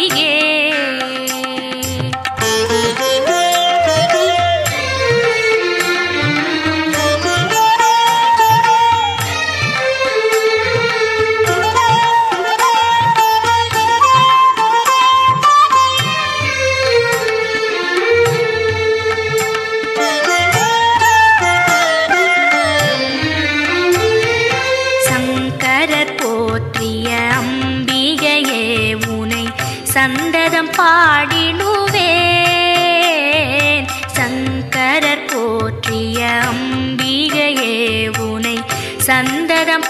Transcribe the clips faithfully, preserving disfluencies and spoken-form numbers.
மூகாம்பிகே. சந்ததம் பாடிடுவேன் சங்கரர் போற்றிய அம்பிகையே உனை சந்ததம்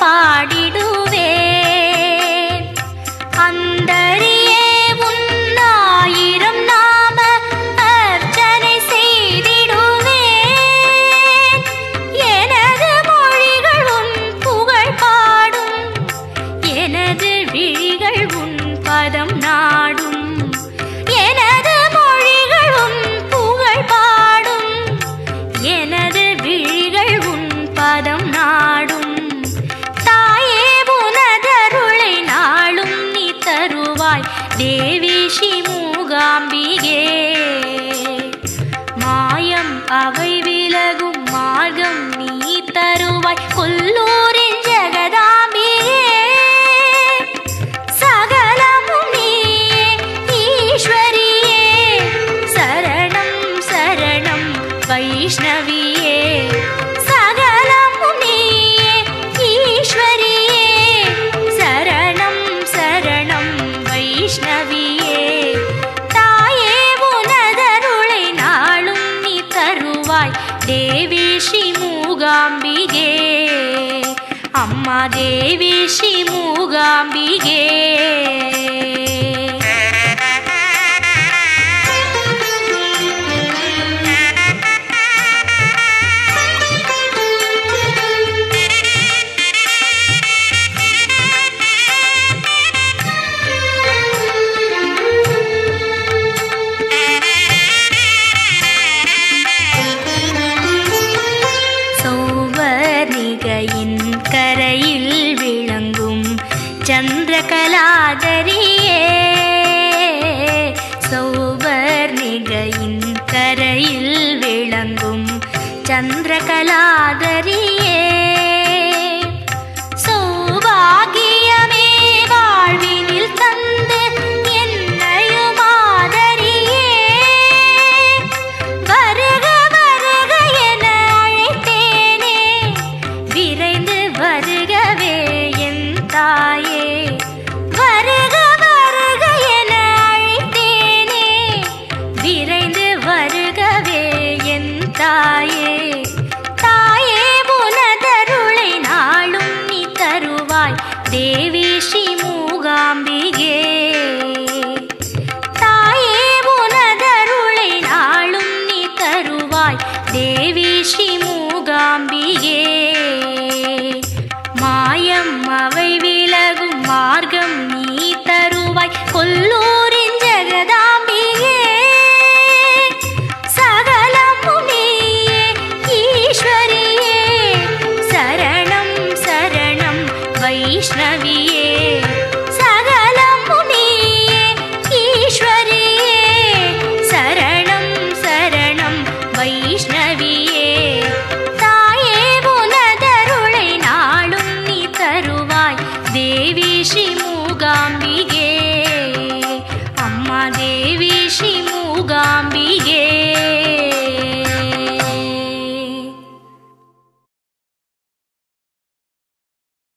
பாடிடுவேன். அந்தரியே உன்னாயிரம் நாம அர்ச்சனை செய்திடுவேன். எனது மொழிகள் உன் புகழ் பாடும் எனது விழிகள் உன் பதம் நாடும். எனது மொழிகள் உன் புகழ் பாடும் எனது விழிகள் உன் பதம் நாடும். தாயே உனதருளை நாளும் நீ தருவாய் தேவி ஸ்ரீ மூகாம்பிகே. மாயம் அவை விலகும் மார்க்கம் நீ தருவாய் கொல்லூரின் ஜெகதாம்பிகே. வைஷ்ணவியே சகலம் நீயே ஈஸ்வரியே சரணம் சரணம் வைஷ்ணவியே. தாயே உனதருளை நாளும் நீ தருவாய் தேவி ஸ்ரீ மூகாம்பிகே. அம்மா தேவி ஸ்ரீ மூகாம்பிகே. கரையில் விளங்கும் சந்திரகலாதரியே சௌவர்ணிகையின் கரையில் விளங்கும் சந்திரகலாதரியே. சௌபாகியமே வாழ்வினில் தந்து என்னையும் ஆதரியே. வருக வருக என அழைத்தேனே விரைந்து வருகவே என் தாயே. வருக வருக என அழைத்தேனே விரைந்து வருகவே என் தாயே. தாயே உனதருளை நாளும் நீ தருவாய் தேவி ஸ்ரீ மூகாம்பிகே. தாயே உனதருளை நாளும் நீ தருவாய் தேவி ஸ்ரீ மூகாம்பிகே. மாயம் அவை விலகும் மார்க்கம் நீ தருவாய் கொல்லூரின் ஜெகதாம்பிகே. சகலம் நீயே ஈஸ்வரியே சரணம் சரணம் வைஷ்ணவியே. சகலம் நீயே ஈஸ்வரியே சரணம் சரணம் வைஷ்ணவியே. தாயே உனதருளை நாளும் நீ தருவாய் தேவி ஸ்ரீ மூகாம்பிகே. அம்மா தேவி